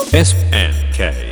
SNK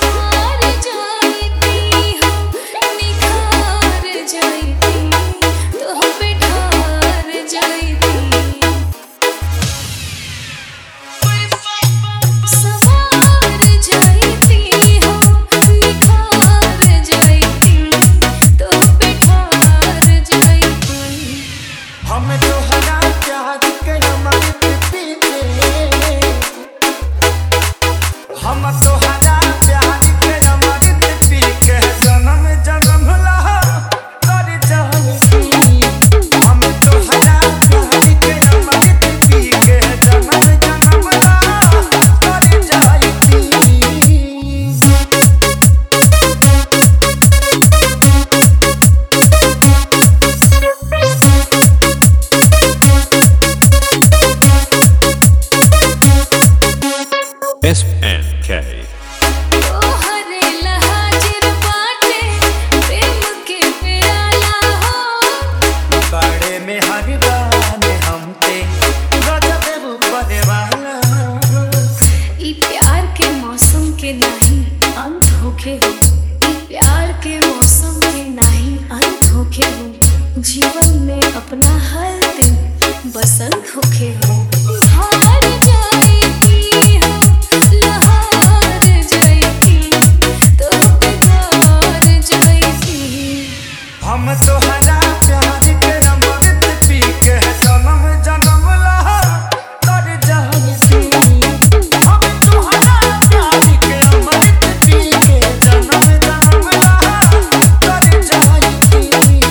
प्यार के मौसम के नहीं अंत होके हो जीवन में अपना हर दिन बसंत होके हो हार जाएगी हो लहार जाएगी तो बेकार जाएगी हम तोहरा प्यार के अमृत पी के जन्म जन्म लहा कर जाएगी हम तोहरा प्यार के अमृत पी के जन्म जन्म लहा कर जाएगी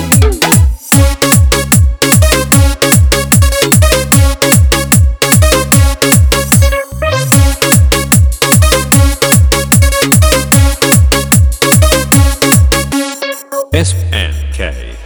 SNK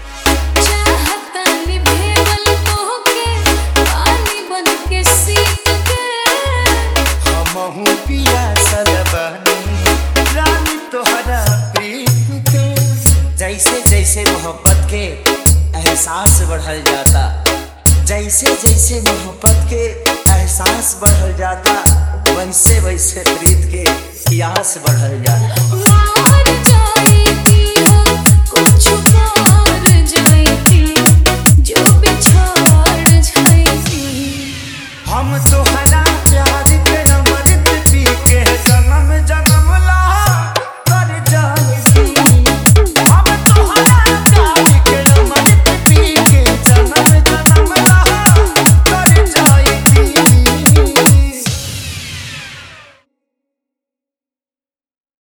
जैसे जैसे मोहब्बत के एहसास बढ़ल जाता जैसे जैसे मोहब्बत के एहसास बढ़ल जाता वैसे वैसे प्रीत के प्यास बढ़ल जाता मार जाएगी हो कुछ मार जाएगी जो बिछाड़ जाएगी हम तोहरा